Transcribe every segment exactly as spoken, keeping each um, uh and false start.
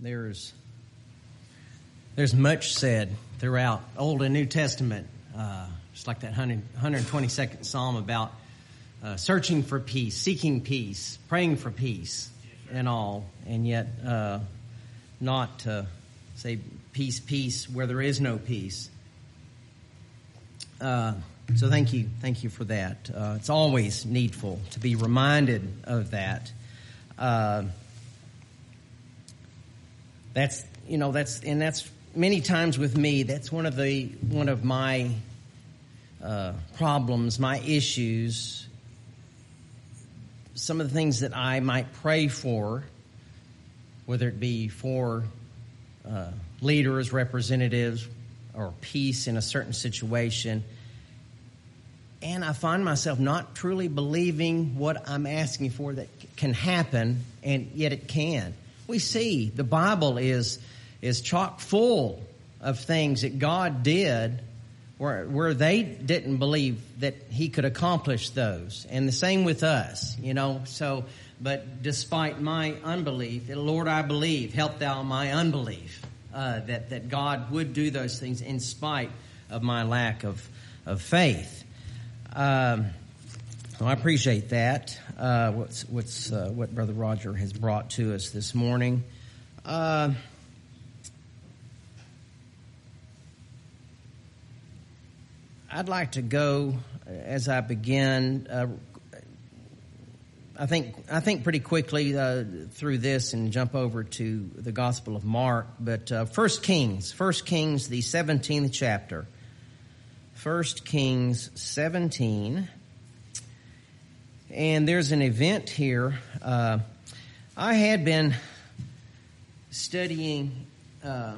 there's there's much said throughout Old and New Testament. Uh, it's like that one hundred twenty-second Psalm about uh, searching for peace, seeking peace, praying for peace, and all, and yet uh, not to say peace, peace where there is no peace. Uh, so thank you, thank you for that. Uh, it's always needful to be reminded of that. Uh, that's you know that's and that's many times with me. That's one of the one of my uh, problems, my issues. Some of the things that I might pray for, whether it be for uh, leaders, representatives, or peace in a certain situation, and I find myself not truly believing what I'm asking for that can happen, and yet it can. We see the Bible is is chock full of things that God did where where they didn't believe that He could accomplish those, and the same with us, you know. So, but despite my unbelief, Lord, I believe, help Thou my unbelief, uh, that that God would do those things in spite of my lack of of faith. Um, well, I appreciate that. Uh, what's what's uh, what Brother Roger has brought to us this morning. Uh, I'd like to go as I begin. Uh, I think I think pretty quickly uh, through this and jump over to the Gospel of Mark. But uh, First Kings, First Kings, the seventeenth chapter. First Kings seventeen, and there's an event here. Uh, I had been studying uh,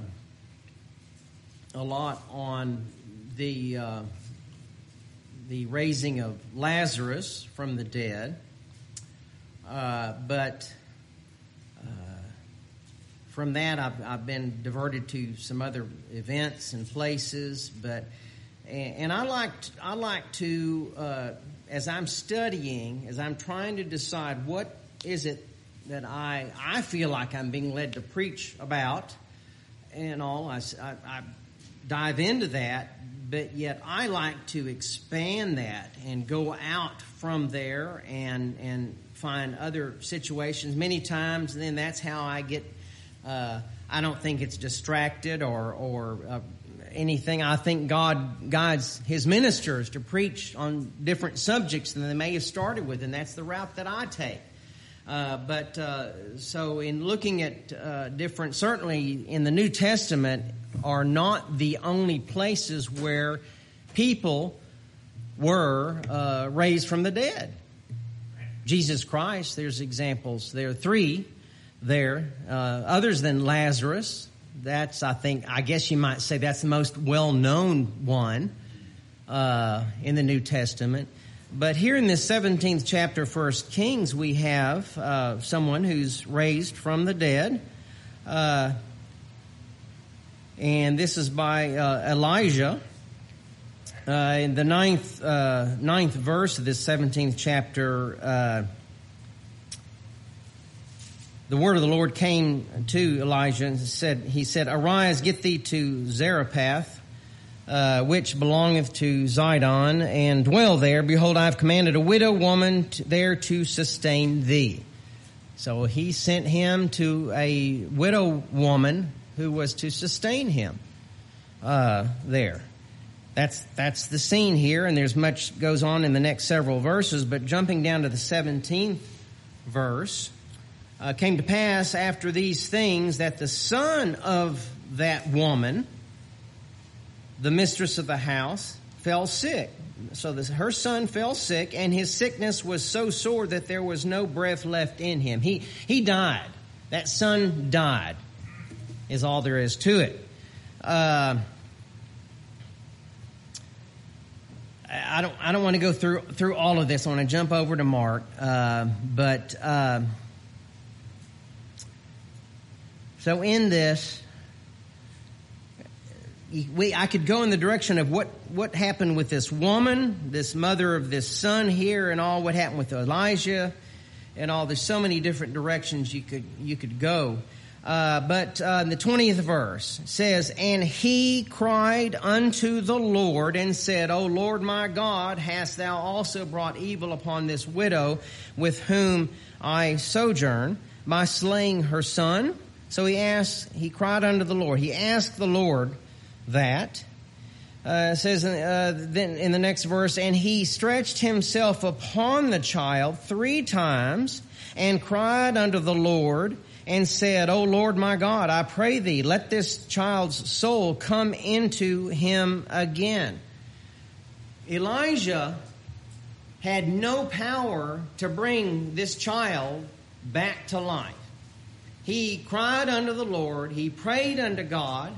a lot on the uh, the raising of Lazarus from the dead, uh, but uh, from that I've, I've been diverted to some other events and places, but. And I like I like to, uh, as I'm studying, as I'm trying to decide what is it that I I feel like I'm being led to preach about, and all, I, I, I dive into that, but yet I like to expand that and go out from there and and find other situations. Many times, then that's how I get. Uh, I don't think it's distracted or or. Uh, anything. I think God guides His ministers to preach on different subjects than they may have started with, and that's the route that I take. Uh, but uh, so in looking at uh, different, certainly in the New Testament are not the only places where people were uh, raised from the dead. Jesus Christ, there's examples. There are three there, uh, others than Lazarus. That's, I think, I guess you might say that's the most well-known one uh, in the New Testament. But here in this seventeenth chapter, First Kings, we have uh, someone who's raised from the dead. Uh, and this is by uh, Elijah. Uh, in the ninth, uh, ninth verse of this seventeenth chapter, uh, the word of the Lord came to Elijah and said, he said, "Arise, get thee to Zarephath, uh, which belongeth to Zidon, and dwell there. Behold, I have commanded a widow woman to, there to sustain thee." So he sent him to a widow woman who was to sustain him uh, there. That's that's the scene here, and there's much goes on in the next several verses. But jumping down to the seventeenth verse. Uh, came to pass after these things that the son of that woman, the mistress of the house, fell sick. So this, her son fell sick, and his sickness was so sore that there was no breath left in him. He he died. That son died, is all there is to it. Uh, I don't I don't want to go through through all of this. I want to jump over to Mark, uh, but. Uh, So in this, we I could go in the direction of what, what happened with this woman, this mother of this son here, and all what happened with Elijah, and all. There's so many different directions you could you could go. Uh, but uh, in the twentieth verse it says, "And he cried unto the Lord and said, O Lord my God, hast thou also brought evil upon this widow with whom I sojourn by slaying her son?" So he asked, he cried unto the Lord. He asked the Lord that. Uh, it says uh, then in the next verse, "And he stretched himself upon the child three times and cried unto the Lord and said, O Lord my God, I pray thee, let this child's soul come into him again." Elijah had no power to bring this child back to life. He cried unto the Lord. He prayed unto God.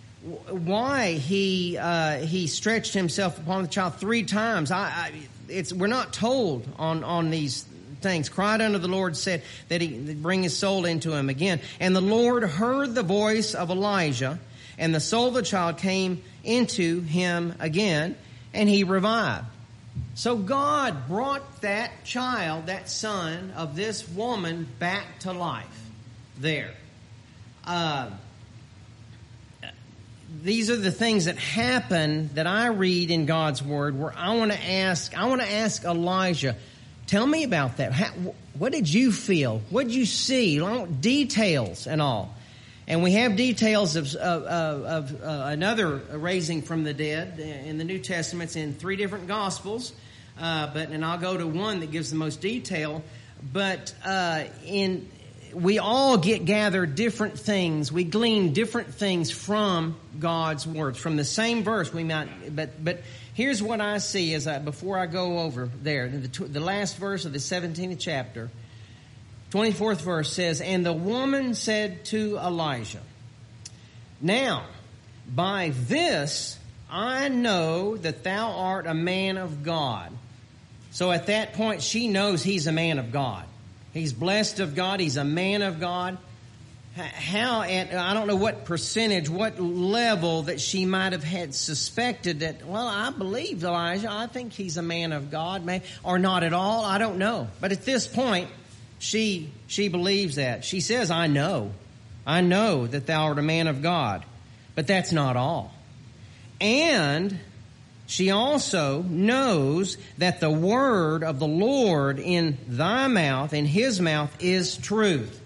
Why he uh, he stretched himself upon the child three times? I, I, it's we're not told on on these things. Cried unto the Lord, said that he bring his soul into him again. And the Lord heard the voice of Elijah, and the soul of the child came into him again, and he revived. So God brought that child, that son of this woman, back to life there. Uh, these are the things that happen that I read in God's Word where I want to ask, I want to ask Elijah, tell me about that. How, what did you feel? What did you see? Details and all. And we have details of, of, of uh, another raising from the dead in the New Testament in three different Gospels. Uh, but and I'll go to one that gives the most detail. But uh, in we all get gathered different things. We glean different things from God's Word, from the same verse. We might, but but here's what I see as I before I go over there. The, the last verse of the seventeenth chapter, twenty-fourth verse says, "And the woman said to Elijah, Now, by this I know that thou art a man of God." So at that point, she knows he's a man of God. He's blessed of God. He's a man of God. How, at, I don't know what percentage, what level that she might have had suspected that, well, I believe Elijah. I think he's a man of God, maybe, or not at all. I don't know. But at this point, she she believes that. She says, I know. I know that thou art a man of God. But that's not all. And she also knows that the word of the Lord in thy mouth, in his mouth, is truth.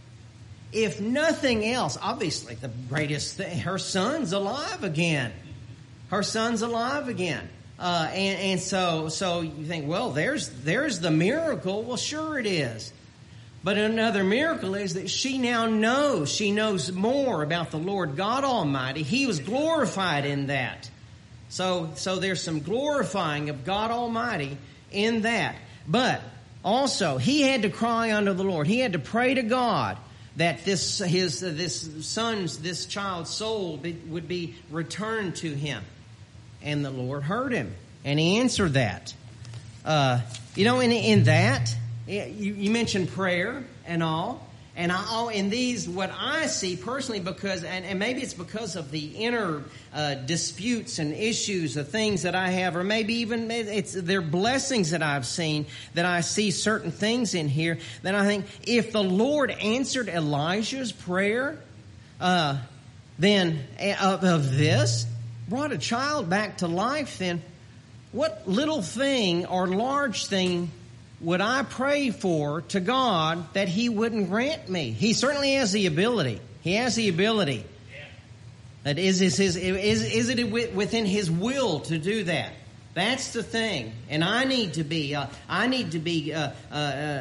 If nothing else, obviously the greatest thing, her son's alive again. Her son's alive again. Uh, and, and so, so you think, well, there's, there's the miracle. Well, sure it is. But another miracle is that she now knows, she knows more about the Lord God Almighty. He was glorified in that. So, so there's some glorifying of God Almighty in that. But also, he had to cry unto the Lord. He had to pray to God that this his this son's, this child's soul be, would be returned to him. And the Lord heard him, and he answered that. Uh, you know, in in that, you, you mentioned prayer and all. And I, in these, what I see personally, because, and, and maybe it's because of the inner uh, disputes and issues, the things that I have, or maybe even it's their blessings that I've seen, that I see certain things in here, that I think if the Lord answered Elijah's prayer, uh, then of, of this, brought a child back to life, then what little thing or large thing would I pray for to God that He wouldn't grant me? He certainly has the ability. He has the ability. That is, is, his, is, is it within His will to do that? That's the thing. And I need to be, uh, I need to be uh, uh, uh,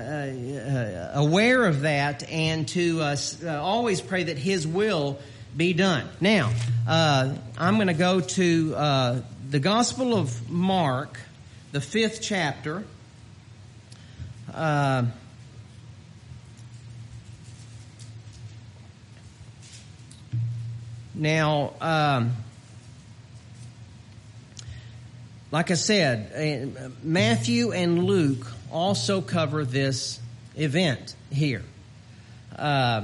uh, aware of that, and to uh, uh, always pray that His will be done. Now, uh, I'm going to go to uh, the Gospel of Mark, the fifth chapter. Uh, now, um, like I said, uh, Matthew and Luke also cover this event here uh,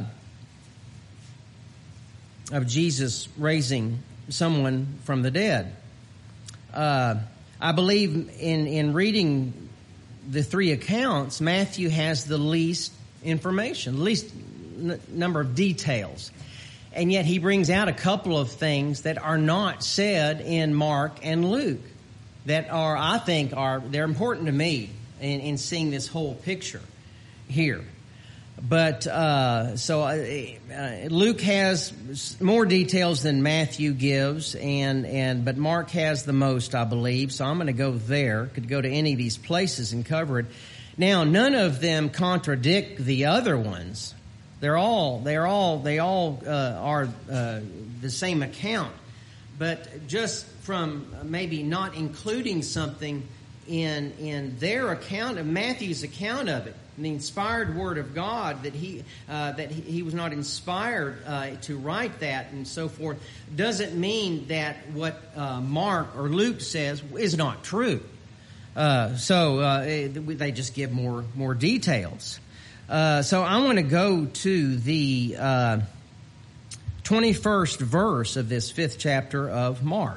of Jesus raising someone from the dead. Uh, I believe in, in reading the three accounts, Matthew has the least information, least n- number of details. And yet he brings out a couple of things that are not said in Mark and Luke that are, I think, are they're important to me in, in seeing this whole picture here. But uh, so uh, uh, Luke has more details than Matthew gives, and, and but Mark has the most, I believe. So I'm going to go there. Could go to any of these places and cover it. Now, none of them contradict the other ones. They're all they're all they all uh, are uh, the same account, but just from maybe not including something in in their account of Matthew's account of it, the inspired Word of God, that he uh, that he, he was not inspired uh, to write that and so forth, doesn't mean that what uh, Mark or Luke says is not true. Uh, so uh, they just give more more details. Uh, so I want to go to the uh, twenty-first verse of this fifth chapter of Mark.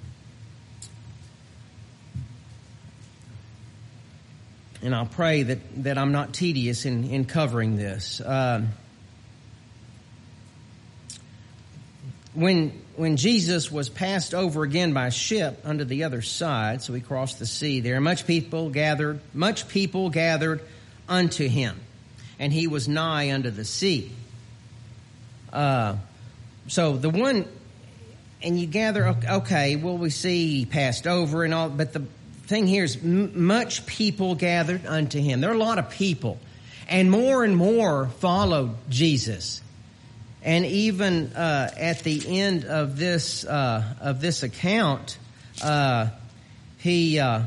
And I'll pray that, that I'm not tedious in, in covering this. Um, when when Jesus was passed over again by ship unto the other side, so he crossed the sea, there much people gathered, much people gathered unto him, and he was nigh unto the sea. Uh, so the one, and you gather, okay, well, we see he passed over and all, but the thing here is m- much people gathered unto him. There are a lot of people, and more and more followed Jesus. And even uh, at the end of this uh, of this account, uh, he uh,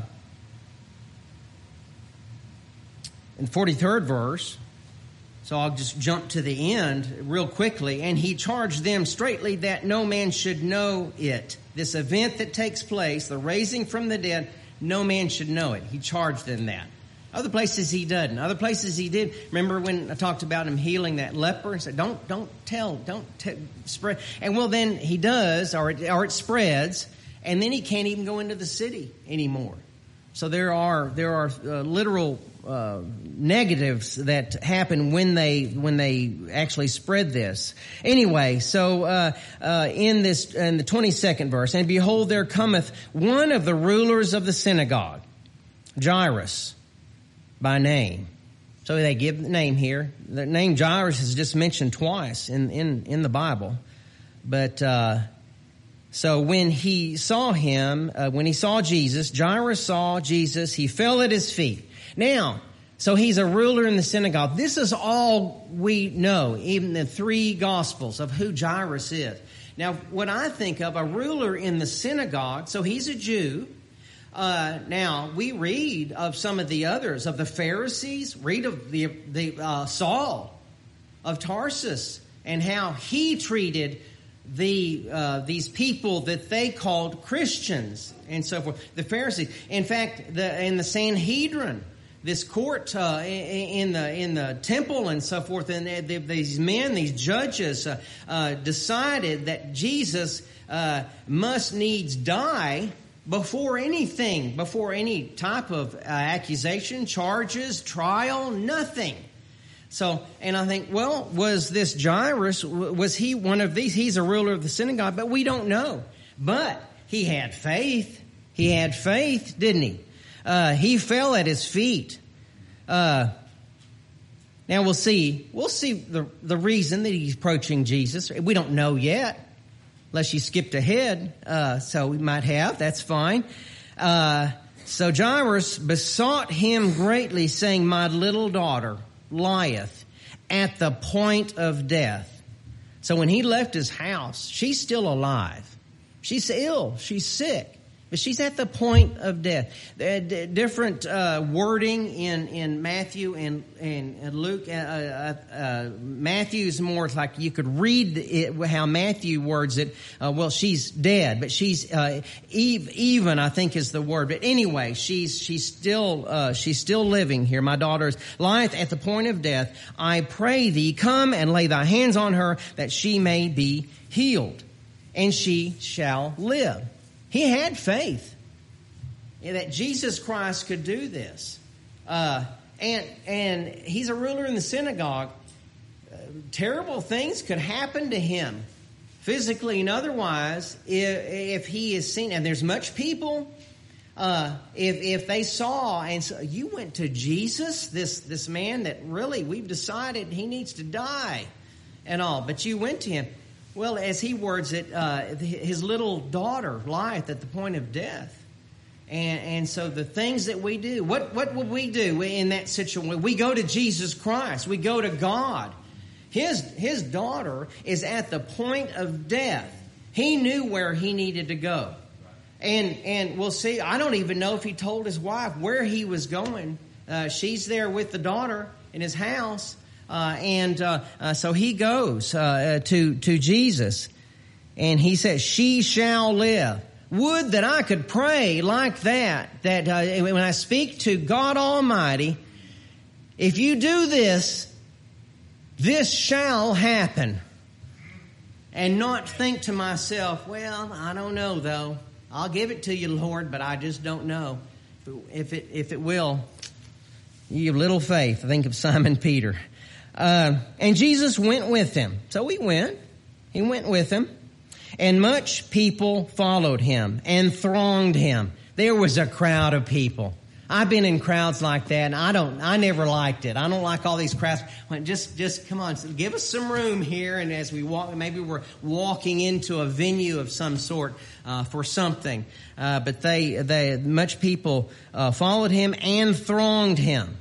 in the forty-third verse. So I'll just jump to the end real quickly. And he charged them straitly that no man should know it. This event that takes place, the raising from the dead, no man should know it. He charged them that. Other places he doesn't. Other places he did. Remember when I talked about him healing that leper? He said, don't, don't tell, don't t- spread. And well, then he does, or it, or it spreads, and then he can't even go into the city anymore. So there are, there are uh, literal uh, negatives that happen when they, when they actually spread this. Anyway, so, uh, uh, in this, in the twenty-second verse, and behold, there cometh one of the rulers of the synagogue, Jairus, by name. So they give the name here. The name Jairus is just mentioned twice in, in, in the Bible. But, uh, so when he saw him, uh, when he saw Jesus, Jairus saw Jesus, he fell at his feet. Now, so he's a ruler in the synagogue. This is all we know, even the three Gospels, of who Jairus is. Now, what I think of, a ruler in the synagogue, so he's a Jew. Uh, now, we read of some of the others, of the Pharisees, read of the, the uh, Saul of Tarsus, and how he treated the uh, these people that they called Christians and so forth. The Pharisees. In fact, the, in the Sanhedrin, this court uh, in the in the temple and so forth, and they, these men, these judges, uh, uh, decided that Jesus uh, must needs die before anything, before any type of uh, accusation, charges, trial, nothing. So, and I think, well, was this Jairus, was he one of these? He's a ruler of the synagogue, but we don't know. But he had faith. He had faith, didn't he? Uh, he fell at his feet. Uh, now we'll see, we'll see the, the reason that he's approaching Jesus. We don't know yet, unless you skipped ahead. Uh, so we might have, that's fine. Uh, so Jairus besought him greatly, saying, my little daughter lieth at the point of death. So when he left his house, she's still alive. She's ill. She's sick. But she's at the point of death. D- different uh, wording in, in Matthew and, and, and Luke. Uh, uh, uh, Matthew's more like you could read it, how Matthew words it. Uh, well, she's dead, but she's uh, eve, even, I think, is the word. But anyway, she's she's still uh, she's still living here. My daughter lieth at the point of death. I pray thee, come and lay thy hands on her, that she may be healed, and she shall live. He had faith that Jesus Christ could do this. Uh, and and he's a ruler in the synagogue. terrible things could happen to him, physically and otherwise, if, if he is seen. And there's much people, uh, if if they saw, and so, you went to Jesus, this, this man that really we've decided he needs to die and all, but you went to him. Well, as he words it, uh, his little daughter lieth at the point of death. And, and so the things that we do, what, what would we do in that situation? We go to Jesus Christ. We go to God. His, his daughter is at the point of death. He knew where he needed to go. And, and we'll see, I don't even know if he told his wife where he was going. Uh, she's there with the daughter in his house. Uh, and uh, uh, so he goes uh, to, to Jesus. And he says, she shall live. Would that I could pray like that, that uh, when I speak to God Almighty, if you do this, this shall happen. And not think to myself, well, I don't know though. I'll give it to you, Lord, but I just don't know if it, if it will. You have little faith. I think of Simon Peter. Uh, and Jesus went with him. So he went. He went with him. And much people followed him and thronged him. There was a crowd of people. I've been in crowds like that, and I don't, I never liked it. I don't like all these crowds. Just, just come on, give us some room here. And as we walk, maybe we're walking into a venue of some sort uh, for something. Uh, but they, they, much people uh, followed him and thronged him.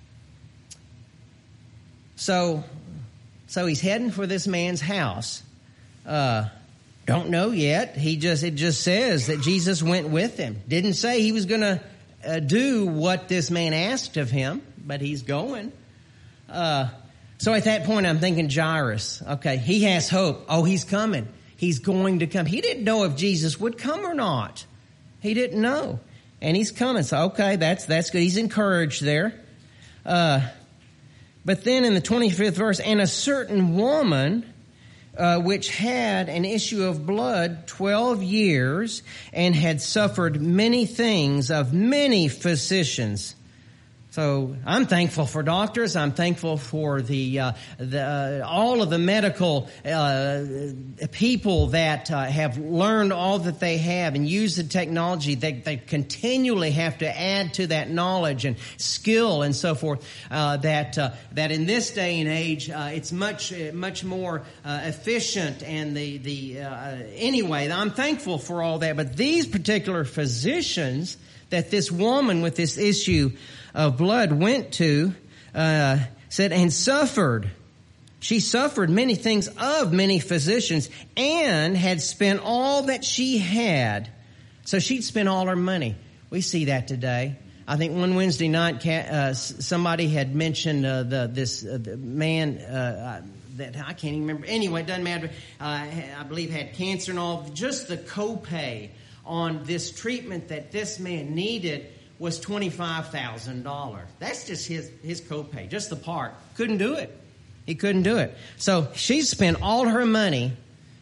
So, so he's heading for this man's house. Uh, Don't know yet. He just, it just says that Jesus went with him. Didn't say he was going to uh, do what this man asked of him, but he's going. Uh, so at that point, I'm thinking Jairus. Okay, he has hope. Oh, he's coming. He's going to come. He didn't know if Jesus would come or not. He didn't know. And he's coming. So, okay, that's, that's good. He's encouraged there. Uh, but then in the twenty-fifth verse, and a certain woman, Uh, which had an issue of blood twelve years and had suffered many things of many physicians. So I'm thankful for doctors. I'm thankful for the uh, the uh, all of the medical uh, people that uh, have learned all that they have and use the technology. They, they continually have to add to that knowledge and skill and so forth. Uh, that uh, that in this day and age, uh, it's much much more uh, efficient. And the the uh, anyway, I'm thankful for all that. But these particular physicians that this woman with this issue of blood went to, uh, said, and suffered. She suffered many things of many physicians and had spent all that she had. So she'd spent all her money. We see that today. I think one Wednesday night, uh, somebody had mentioned uh, the this uh, the man uh, that I can't even remember. Anyway, it doesn't matter. Uh, I believe had cancer and all. Just the copay on this treatment that this man needed was twenty-five thousand dollars. That's just his, his copay, just the part. Couldn't do it. He couldn't do it. So she spent all her money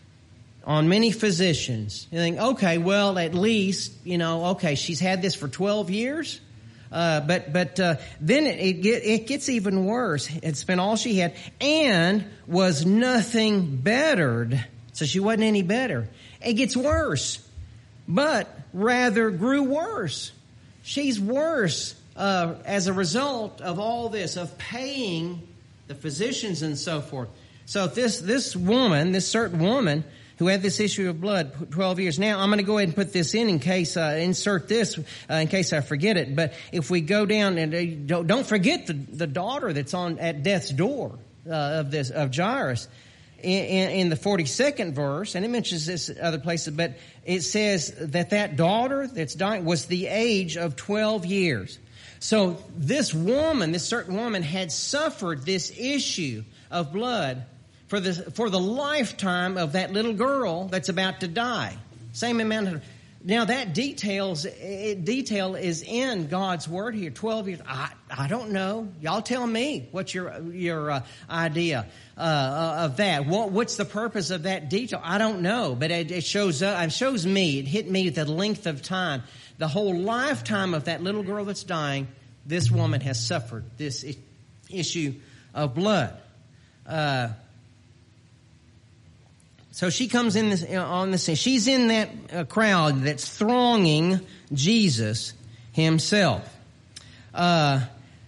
on many physicians. You think, okay, well, at least, you know, okay, she's had this for twelve years. Uh, but but uh, then it, it, get, it gets even worse. It spent all she had and was nothing bettered. So she wasn't any better. It gets worse, but rather grew worse. She's worse uh, as a result of all this, of paying the physicians and so forth. So this this woman, this certain woman who had this issue of blood twelve years. Now, I'm going to go ahead and put this in in case, uh, insert this uh, in case I forget it. But if we go down and uh, don't, don't forget the, the daughter that's on at death's door uh, of this of Jairus. In, in, in the forty-second verse, and it mentions this other places, but it says that that daughter that's dying was the age of twelve years. So this woman, this certain woman, had suffered this issue of blood for the for the lifetime of that little girl that's about to die. Same amount of. Now that details it, detail is in God's word here. Twelve years. I I don't know. Y'all tell me what's your your uh, idea uh, of that. What what's the purpose of that detail? I don't know, but it, it shows uh, it shows me. It hit me the length of time, the whole lifetime of that little girl that's dying. This woman has suffered this issue of blood. Uh, so she comes in this, on the scene. She's in that uh, crowd that's thronging Jesus himself. Uh,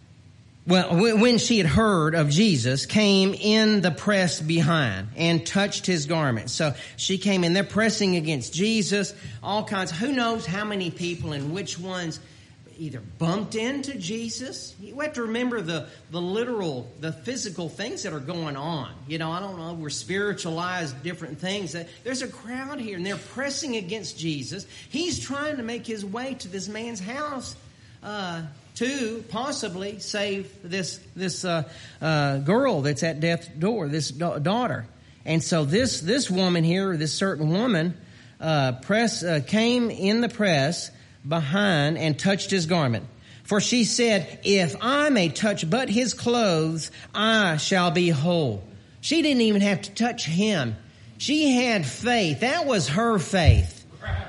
well, when she had heard of Jesus, came in the press behind and touched his garment. So she came in there pressing against Jesus, all kinds. Who knows how many people and which ones either bumped into Jesus. You have to remember the, the literal, the physical things that are going on. You know, I don't know, we're spiritualized different things. There's a crowd here and they're pressing against Jesus. He's trying to make his way to this man's house uh, to possibly save this this uh, uh, girl that's at death's door, this da- daughter. And so this this woman here, this certain woman, uh, press uh, came in the press behind and touched his garment. For she said, if I may touch but his clothes, I shall be whole. She didn't even have to touch him. She had faith. That was her faith.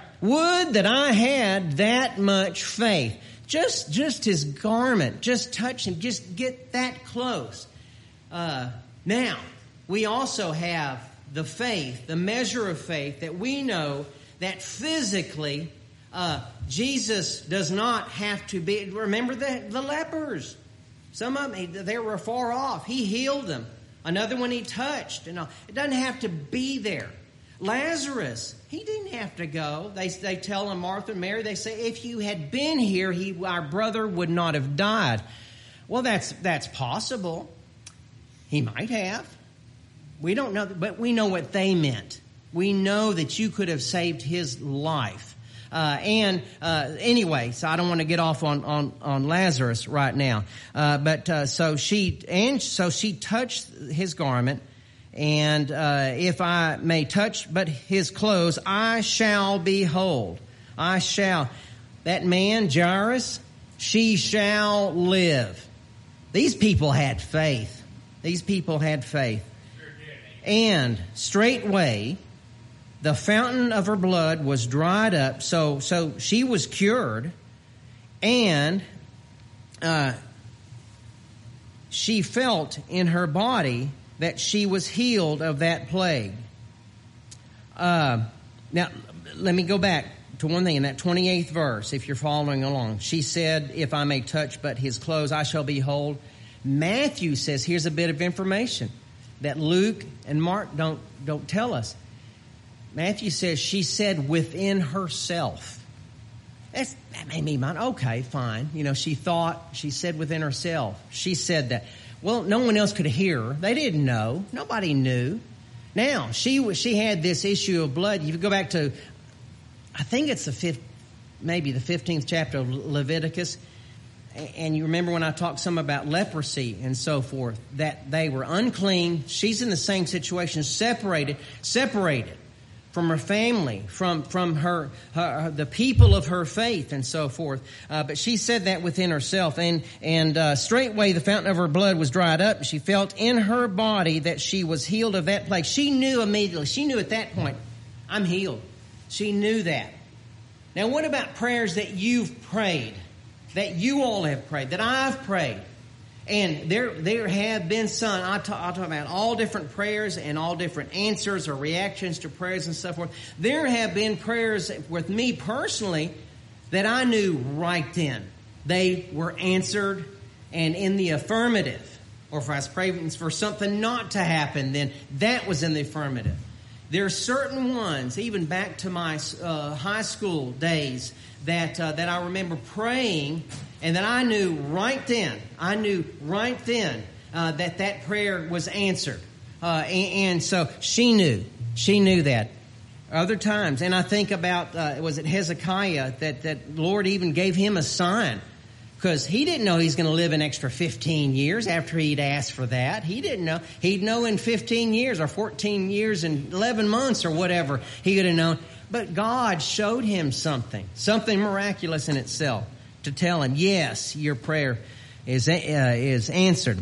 Would that I had that much faith. Just, just his garment. Just touch him. Just get that close. Uh, now, we also have the faith, the measure of faith that we know that physically Uh, Jesus does not have to be. Remember the, the lepers. Some of them, they were far off. He healed them. Another one he touched. And all. It doesn't have to be there. Lazarus, he didn't have to go. They they tell him, Martha and Mary, they say, if you had been here, he our brother would not have died. Well, that's that's possible. He might have. We don't know, but we know what they meant. We know that you could have saved his life. Uh, and uh, anyway, so I don't want to get off on, on, on Lazarus right now. Uh, but uh, so she and so she touched his garment, and uh, if I may touch but his clothes, I shall be whole. I shall. That man, Jairus, she shall live. These people had faith. These people had faith. And straightway the fountain of her blood was dried up, so so she was cured, and uh, she felt in her body that she was healed of that plague. Uh, now, let me go back to one thing in that twenty-eighth verse, if you're following along. She said, if I may touch but his clothes, I shall be whole. Matthew says, here's a bit of information that Luke and Mark don't don't tell us. Matthew says she said within herself. That's, that made me mind. Okay, fine. You know, she thought, she said within herself. She said that. Well, no one else could hear her. They didn't know. Nobody knew. Now, she was, she had this issue of blood. You go back to, I think it's the fifth, maybe the fifteenth chapter of Leviticus. And you remember when I talked some about leprosy and so forth, that they were unclean. She's in the same situation, separated, separated. From her family, from from her, her the people of her faith, and so forth. Uh, but she said that within herself, and and uh, straightway the fountain of her blood was dried up. She felt in her body that she was healed of that plague. She knew immediately. She knew at that point, I'm healed. She knew that. Now, what about prayers that you've prayed, that you all have prayed, that I've prayed? And there there have been some, I talk, I talk about all different prayers and all different answers or reactions to prayers and so forth. There have been prayers with me personally that I knew right then. They were answered and in the affirmative. Or if I was praying for something not to happen, then that was in the affirmative. There are certain ones, even back to my uh, high school days, that uh, that I remember praying, and that I knew right then, I knew right then uh, that that prayer was answered. Uh, and, and so she knew. She knew that. Other times, and I think about, uh, was it Hezekiah, that, that Lord even gave him a sign. Because he didn't know he's going to live an extra fifteen years after he'd asked for that. He didn't know. He'd know in fifteen years or fourteen years and eleven months or whatever he would have known. But God showed him something, something miraculous in itself, to tell him, yes, your prayer is uh, is answered.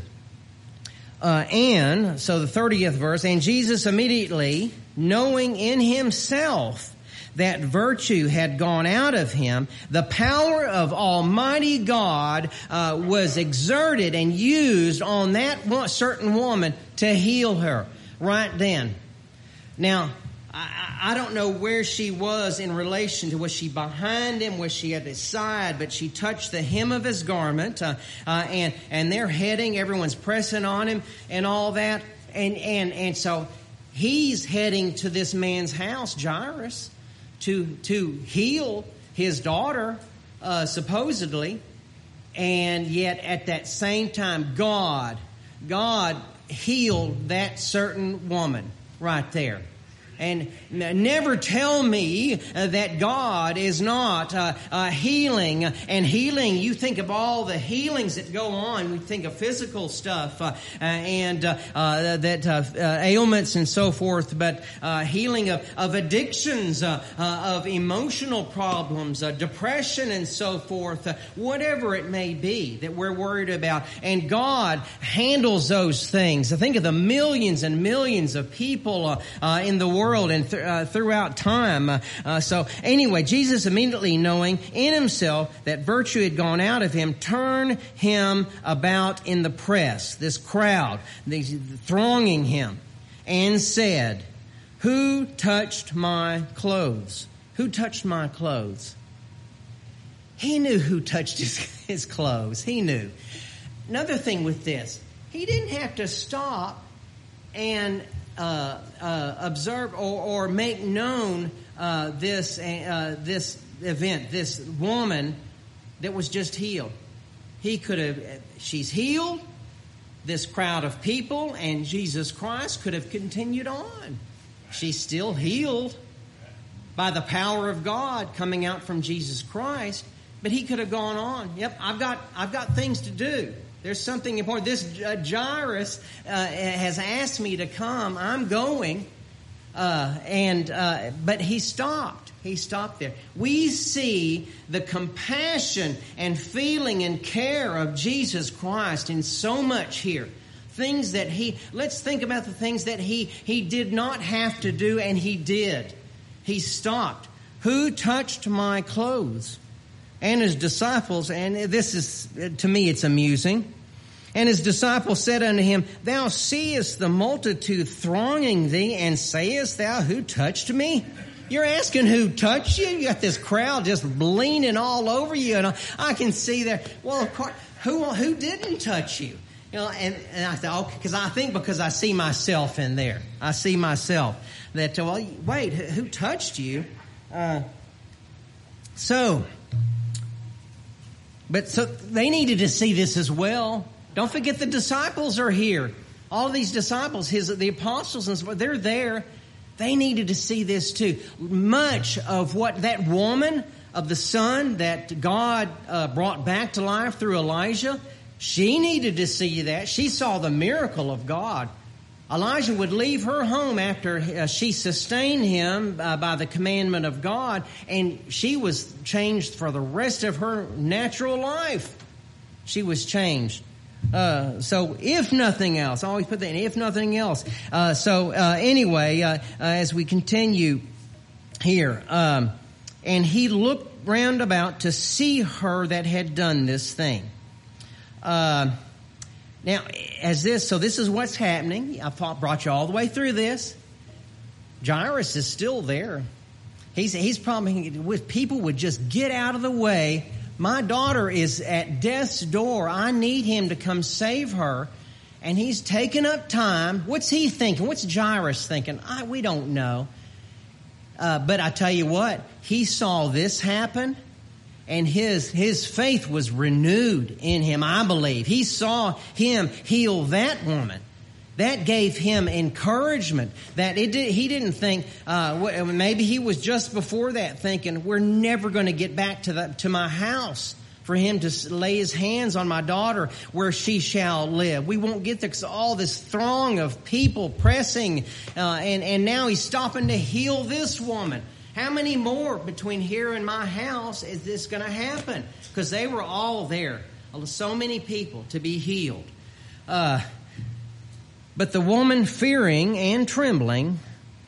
Uh, and, so the thirtieth verse, and Jesus immediately, knowing in himself that virtue had gone out of him, the power of Almighty God uh, was exerted and used on that one, certain woman to heal her right then. Now, I, I don't know where she was in relation to, was she behind him, was she at his side, but she touched the hem of his garment, uh, uh, and, and they're heading, everyone's pressing on him and all that. And, and, and so he's heading to this man's house, Jairus, to, to heal his daughter, uh, supposedly. And yet at that same time, God, God healed that certain woman right there. And never tell me uh, that God is not uh, uh, healing. And healing, you think of all the healings that go on. We think of physical stuff uh, and uh, uh, that uh, uh, ailments and so forth. But uh, healing of, of addictions, uh, uh, of emotional problems, uh, depression and so forth. Uh, whatever it may be that we're worried about. And God handles those things. I think of the millions and millions of people uh, uh, in the world. And th- uh, throughout time. Uh, uh, so anyway, Jesus, immediately knowing in himself that virtue had gone out of him, turned him about in the press, this crowd, these thronging him, and said, "Who touched my clothes? Who touched my clothes?" He knew who touched his, his clothes. He knew. Another thing with this, he didn't have to stop and Uh, uh, observe or, or make known uh, this uh, this event, this woman that was just healed. He could have, she's healed, this crowd of people, and Jesus Christ could have continued on. She's still healed by the power of God coming out from Jesus Christ, but he could have gone on. Yep, I've got I've got things to do. There's something important. This uh, Jairus uh, has asked me to come. I'm going. Uh, and uh, but he stopped. He stopped there. We see the compassion and feeling and care of Jesus Christ in so much here. Things that he, let's think about the things that he, he did not have to do, and he did. He stopped. Who touched my clothes? And his disciples, and this is, to me, it's amusing. And his disciples said unto him, "Thou seest the multitude thronging thee, and sayest thou, Who touched me?" You're asking who touched you? You got this crowd just leaning all over you. And I can see there, well, of course, who, who didn't touch you? You know, and, and I thought, okay, because I think because I see myself in there. I see myself that, well, wait, who touched you? Uh, so... But so they needed to see this as well. Don't forget the disciples are here. All of these disciples, his the apostles, and so forth, they're there. They needed to see this too. Much of what that woman of the son that God uh, brought back to life through Elijah, she needed to see that. She saw the miracle of God. Elijah would leave her home after uh, she sustained him uh, by the commandment of God, and she was changed for the rest of her natural life. She was changed. Uh, so if nothing else, I always put that in, if nothing else. Uh, so uh, anyway, uh, uh, as we continue here, um, and he looked round about to see her that had done this thing. Uh, Now, as this, so this is what's happening. I've brought you all the way through this. Jairus is still there. He's, he's probably, if people would just get out of the way. My daughter is at death's door. I need him to come save her. And he's taking up time. What's he thinking? What's Jairus thinking? I, we don't know. Uh, but I tell you what, he saw this happen. And his his faith was renewed in him, I believe. He saw him heal that woman. That gave him encouragement. That it did, he didn't think, uh, maybe he was just before that thinking, we're never going to get back to the, to my house for him to lay his hands on my daughter where she shall live. We won't get there because all this throng of people pressing. Uh, and, and now he's stopping to heal this woman. How many more between here and my house is this going to happen? Because they were all there. So many people to be healed. Uh, but the woman, fearing and trembling,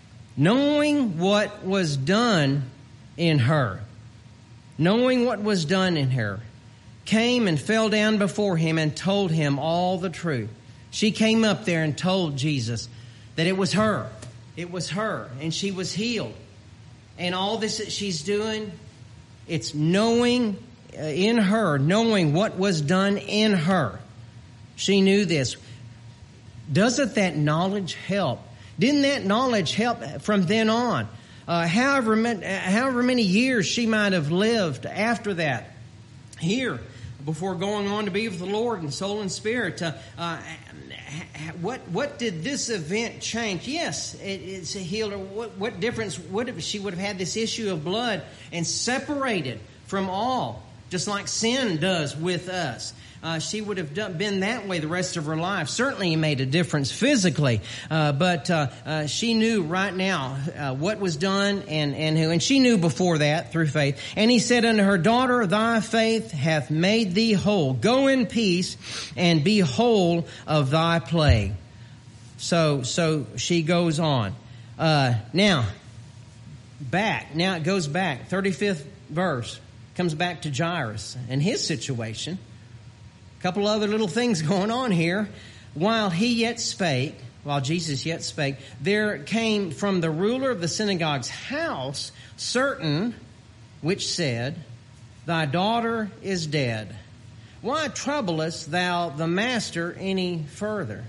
knowing what was done in her, knowing what was done in her, came and fell down before him and told him all the truth. She came up there and told Jesus that it was her. It was her, and she was healed. And all this that she's doing, it's knowing uh, in her, knowing what was done in her. She knew this. Doesn't that knowledge help? Didn't that knowledge help from then on? Uh, however, however many years she might have lived after that, here, before going on to be with the Lord in soul and spirit. Uh, uh, what what did this event change? Yes, it, it's healed her. What, what difference would if she would have had this issue of blood and separated from all, just like sin does with us? Uh, she would have done, been that way the rest of her life. Certainly it made a difference physically, uh, but uh, uh, she knew right now uh, what was done and, and who. And she knew before that through faith. And he said unto her, Daughter, thy faith hath made thee whole. Go in peace and be whole of thy plague. So, so she goes on. Uh, now, back. Now it goes back. thirty-fifth verse comes back to Jairus and his situation. Couple other little things going on here. While he yet spake, while Jesus yet spake, there came from the ruler of the synagogue's house certain which said, Thy daughter is dead. Why troublest thou the master any further?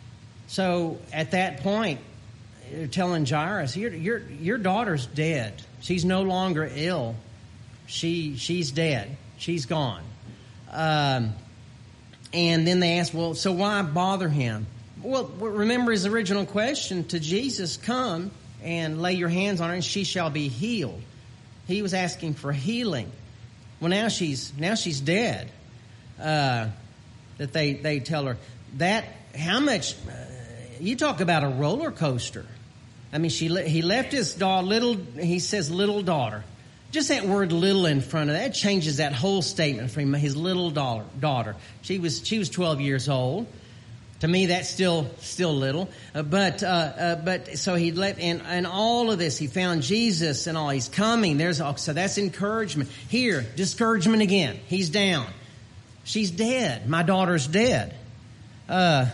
So at that point, they're telling Jairus, your, your, your daughter's dead. She's no longer ill. She she's dead. She's gone. Um And then they asked, well, so why bother him? Well, remember his original question to Jesus, come and lay your hands on her and she shall be healed. He was asking for healing. Well, now she's now she's dead. Uh, that they, they tell her that, how much, uh, you talk about a roller coaster. I mean, she he left his daughter, little, he says little daughter. Just that word "little" in front of that changes that whole statement from his little daughter. Daughter, she was she was twelve years old. To me, that's still still little. Uh, but uh, uh, but so he left, and and all of this, he found Jesus and all. He's coming. There's so that's encouragement. Here, discouragement again. He's down. She's dead. My daughter's dead. Uh,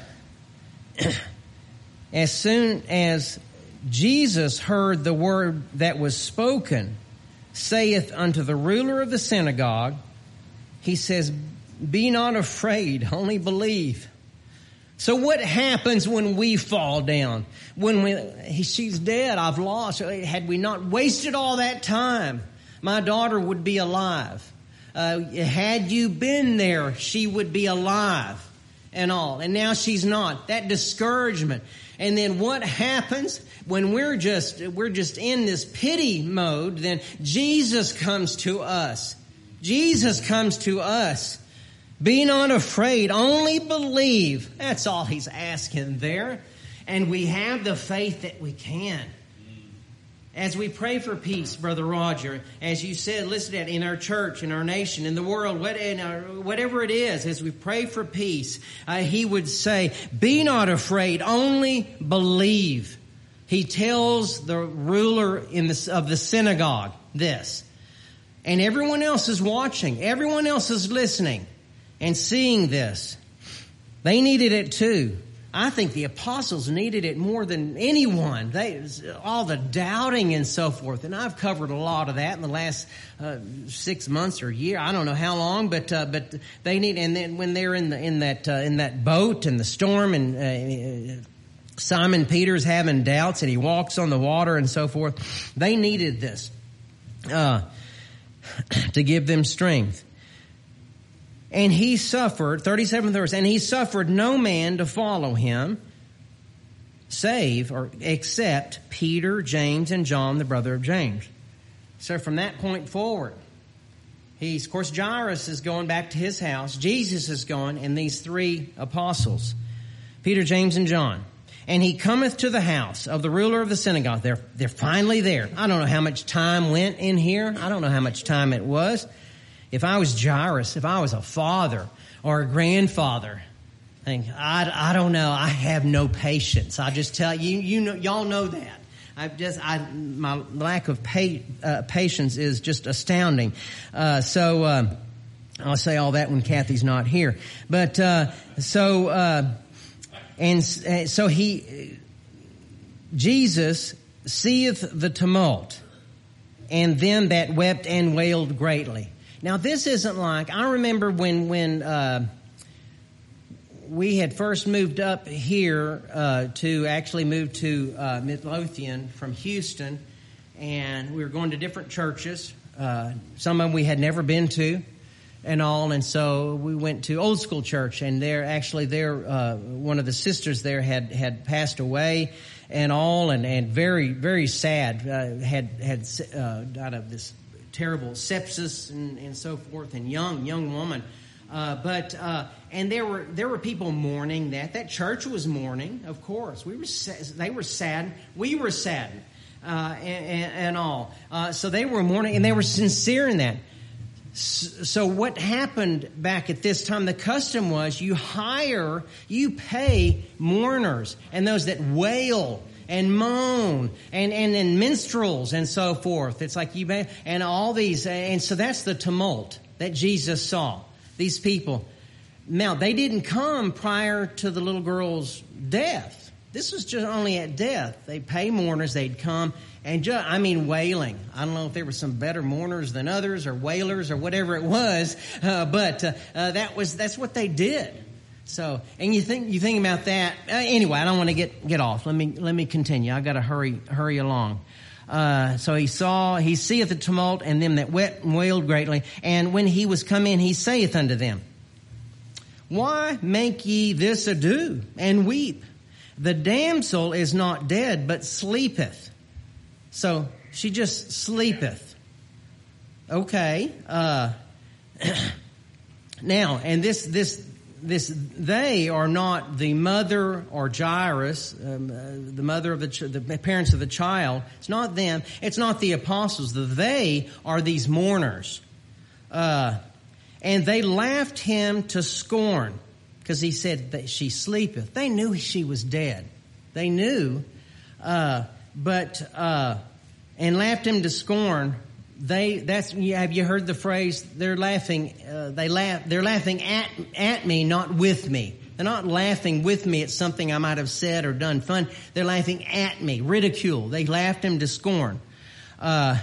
as soon as Jesus heard the word that was spoken, saith unto the ruler of the synagogue, he says, Be not afraid, only believe. So what happens when we fall down? When we, he, she's dead, I've lost. Had we not wasted all that time, my daughter would be alive. Uh, had you been there, she would be alive and all. And now she's not. That discouragement. And then what happens when we're just we're just in this pity mode? Then Jesus comes to us. Jesus comes to us. Be not afraid, only believe. That's all he's asking there. And we have the faith that we can. As we pray for peace, Brother Roger, as you said, listen at in our church, in our nation, in the world, what, in our, whatever it is, as we pray for peace, uh, he would say, be not afraid, only believe. He tells the ruler in the, of the synagogue this. And everyone else is watching. Everyone else is listening and seeing this. They needed it too. I think the apostles needed it more than anyone. They, all the doubting and so forth. And I've covered a lot of that in the last uh, six months or year. I don't know how long, but uh, but they need. And then when they're in the in that uh, in that boat and the storm, and uh, Simon Peter's having doubts, and he walks on the water and so forth. They needed this uh, to give them strength. And he suffered, thirty-seventh verse, and he suffered no man to follow him, save or except Peter, James, and John, the brother of James. So from that point forward, he's, of course, Jairus is going back to his house. Jesus is going, and these three apostles, Peter, James, and John. And he cometh to the house of the ruler of the synagogue. They're, they're finally there. I don't know how much time went in here. I don't know how much time it was. If I was Jairus, if I was a father or a grandfather, I think, I, I don't know. I have no patience. I just tell you, you know, y'all know that. I just, I, my lack of pa- uh, patience is just astounding. Uh, so, uh, I'll say all that when Kathy's not here. But, uh, so, uh, and uh, so he, Jesus seeth the tumult, and them that wept and wailed greatly. Now, this isn't like, I remember when, when, uh, we had first moved up here, uh, to actually move to, uh, Midlothian from Houston, and we were going to different churches. Uh, some of them we had never been to and all, and so we went to Old School Church, and there, actually there, uh, one of the sisters there had, had passed away and all, and, and very, very sad, uh, had, had, uh, died of this terrible sepsis and, and so forth, and young, young woman. Uh, but, uh, and there were, there were people mourning that. That church was mourning, of course. We were, they were sad. We were saddened, uh, and, and, and all. Uh, so they were mourning, and they were sincere in that. So what happened back at this time, the custom was you hire, you pay mourners and those that wail and moan, and, and, and minstrels and so forth. It's like you, and all these, and so that's the tumult that Jesus saw. These people. Now, they didn't come prior to the little girl's death. This was just only at death. They pay mourners, they'd come, and just, I mean, wailing. I don't know if there were some better mourners than others, or wailers, or whatever it was, uh, but uh, uh, that was, that's what they did. So, and you think you think about that. Uh, anyway, I don't want to get get off. Let me let me continue. I got to hurry hurry along. Uh, so he saw, he seeth the tumult, and them that wept and wailed greatly. And when he was come in, he saith unto them, Why make ye this ado and weep? The damsel is not dead, but sleepeth. So she just sleepeth. Okay. Uh, now, and this this. This, they are not the mother or Jairus, um, uh, the mother of the, ch- the parents of the child. It's not them. It's not the apostles. The they are these mourners. Uh, and they laughed him to scorn because he said that she sleepeth. They knew she was dead. They knew, uh, but, uh, and laughed him to scorn. They, that's, have you heard the phrase, they're laughing, uh, they laugh, they're laughing at, at me, not with me. They're not laughing with me at something I might have said or done fun. They're laughing at me, ridicule. They laughed him to scorn. Uh,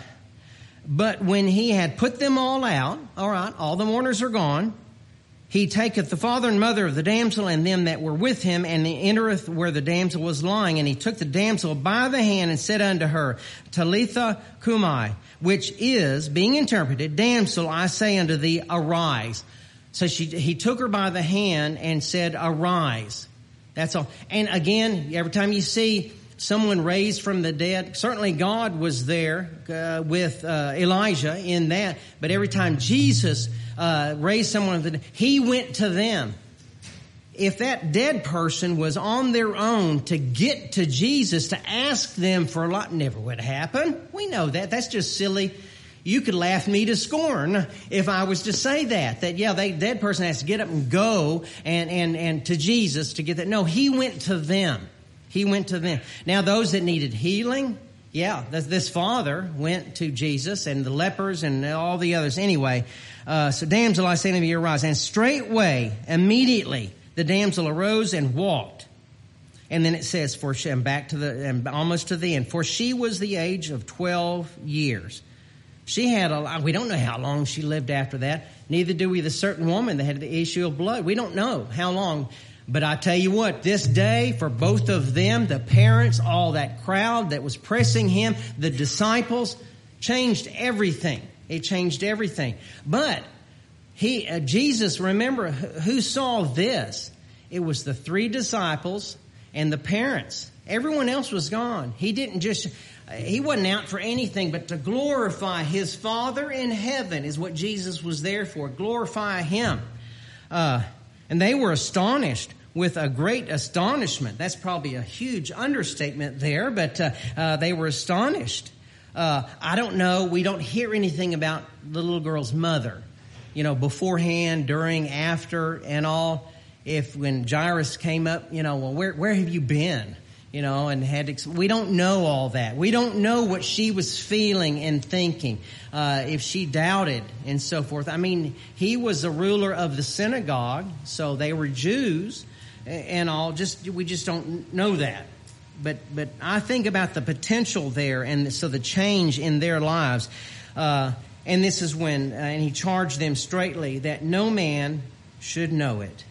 but when he had put them all out, all right, all the mourners are gone, he taketh the father and mother of the damsel and them that were with him, and he entereth where the damsel was lying. And he took the damsel by the hand and said unto her, Talitha cumi, which is, being interpreted, Damsel, I say unto thee, arise. So she, he took her by the hand and said, arise. That's all. And again, every time you see someone raised from the dead, certainly God was there uh, with uh, Elijah in that. But every time Jesus uh, raised someone from the dead, he went to them. If that dead person was on their own to get to Jesus, to ask them for a lot, never would happen. We know that. That's just silly. You could laugh me to scorn if I was to say that. That, yeah, that dead person has to get up and go and, and, and to Jesus to get that. No, he went to them. He went to them. Now, those that needed healing, yeah, this, this father went to Jesus, and the lepers and all the others. Anyway, uh, so damsel, I say unto you, arise. And straightway, immediately, the damsel arose and walked. And then it says, for she, and back to the, and almost to the end, for she was the age of twelve years. She had a, we don't know how long she lived after that. Neither do we the certain woman that had the issue of blood. We don't know how long. But I tell you what, this day for both of them, the parents, all that crowd that was pressing him, the disciples, changed everything. It changed everything. But he, uh, Jesus, remember, who saw this? It was the three disciples and the parents. Everyone else was gone. He didn't just, he wasn't out for anything but to glorify his Father in heaven is what Jesus was there for. Glorify him. Uh, and they were astonished with a great astonishment. That's probably a huge understatement there, but uh, uh, they were astonished. Uh, I don't know. We don't hear anything about the little girl's mother, you know, beforehand, during, after, and all. If when Jairus came up, you know, well, where where have you been? You know, and had to, we don't know all that. We don't know what she was feeling and thinking, uh, if she doubted and so forth. I mean, he was a ruler of the synagogue, so they were Jews. and all. Just we just don't know that. But but I think about the potential there, and so the change in their lives. Uh, and this is when, uh, and he charged them straightly that no man should know it.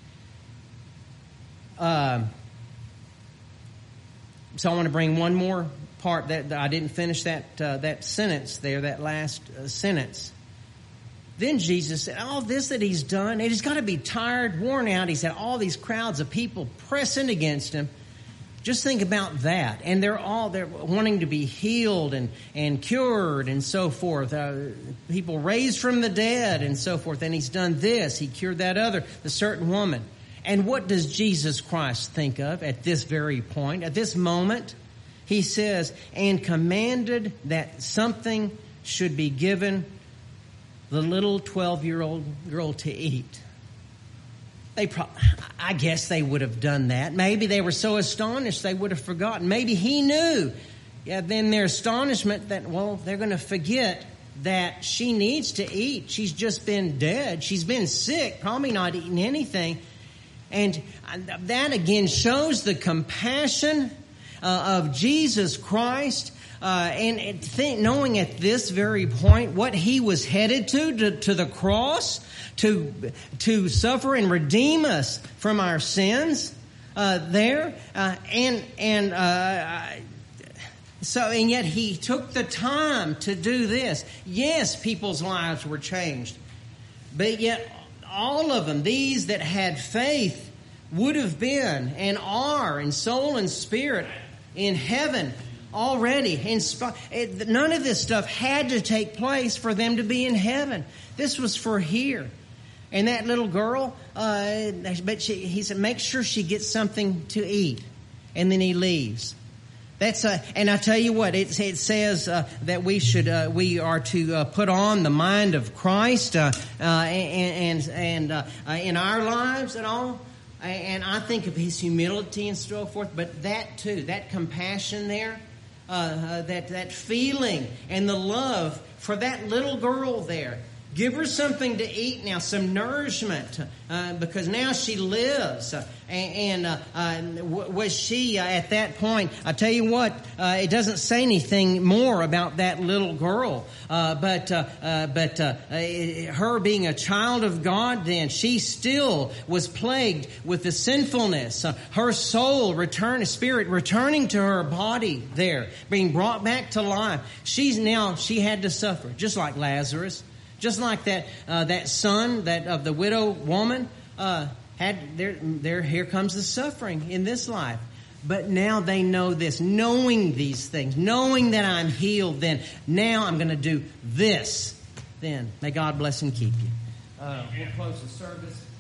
Uh, so I want to bring one more part that, that I didn't finish that uh, that sentence there, that last uh, sentence. Then Jesus said, all this that he's done, and he's got to be tired, worn out. He said, all these crowds of people pressing against him. Just think about that. And they're all, they're wanting to be healed and, and cured and so forth. Uh, people raised from the dead and so forth. And he's done this. He cured that other, the certain woman. And what does Jesus Christ think of at this very point, at this moment? He says, and commanded that something should be given the little twelve-year-old girl to eat. They, pro- I guess they would have done that. Maybe they were so astonished they would have forgotten. Maybe he knew. Yeah, then their astonishment that, well, they're going to forget that she needs to eat. She's just been dead. She's been sick, probably not eating anything. And that again shows the compassion uh, of Jesus Christ. Uh, and think, knowing at this very point what he was headed to, to, to the cross, to to suffer and redeem us from our sins, uh, there, uh, and and uh, so, and yet he took the time to do this. Yes, people's lives were changed, but yet all of them, these that had faith, would have been and are in soul and spirit in heaven. Already, in sp- it, none of this stuff had to take place for them to be in heaven. This was for here. And that little girl, uh, but she, he said, make sure she gets something to eat. And then he leaves. That's uh, and I tell you what, it, it says uh, that we should, uh, we are to uh, put on the mind of Christ uh, uh, and and, and uh, uh, in our lives and all. And I think of his humility and so forth, but that too, that compassion there. Uh, uh, that that feeling and the love for that little girl there. Give her something to eat now, some nourishment, uh, because now she lives. Uh, and and uh, uh, w- was she uh, at that point? I tell you what, uh, it doesn't say anything more about that little girl. Uh, but uh, uh, but uh, uh, her being a child of God, then she still was plagued with the sinfulness. Uh, her soul returned, spirit returning to her body there, being brought back to life. She's now she had to suffer, just like Lazarus. Just like that, uh, that son that of the widow woman uh, had. There, there. Here comes the suffering in this life. But now they know this, knowing these things, knowing that I'm healed. Then now I'm going to do this. Then may God bless and keep you. Uh, we'll close the service.